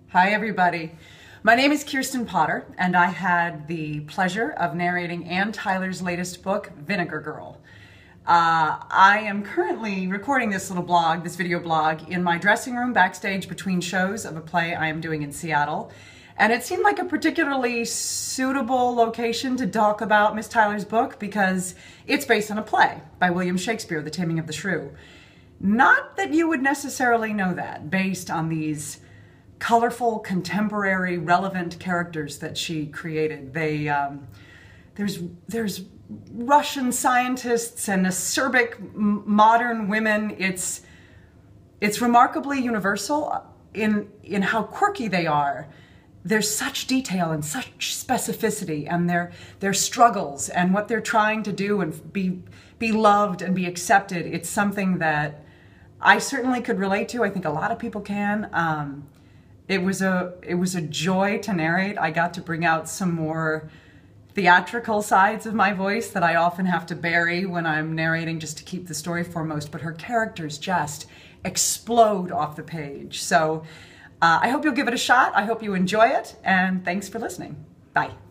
Hi everybody. My name is Kirsten Potter and I had the pleasure of narrating Anne Tyler's latest book, Vinegar Girl. I am currently recording this little blog, this video blog, in my dressing room backstage between shows of a play I am doing in Seattle. And it seemed like a particularly suitable location to talk about Miss Tyler's book because it's based on a play by William Shakespeare, The Taming of the Shrew. Not that you would necessarily know that based on these colorful, contemporary, relevant characters that she created. There's Russian scientists and acerbic modern women. It's remarkably universal in how quirky they are. There's such detail and such specificity, and their struggles and what they're trying to do and be loved and be accepted. It's something that I certainly could relate to. I think a lot of people can. It was a joy to narrate. I got to bring out some more theatrical sides of my voice that I often have to bury when I'm narrating just to keep the story foremost, but her characters just explode off the page. So I hope you'll give it a shot. I hope you enjoy it, and thanks for listening. Bye.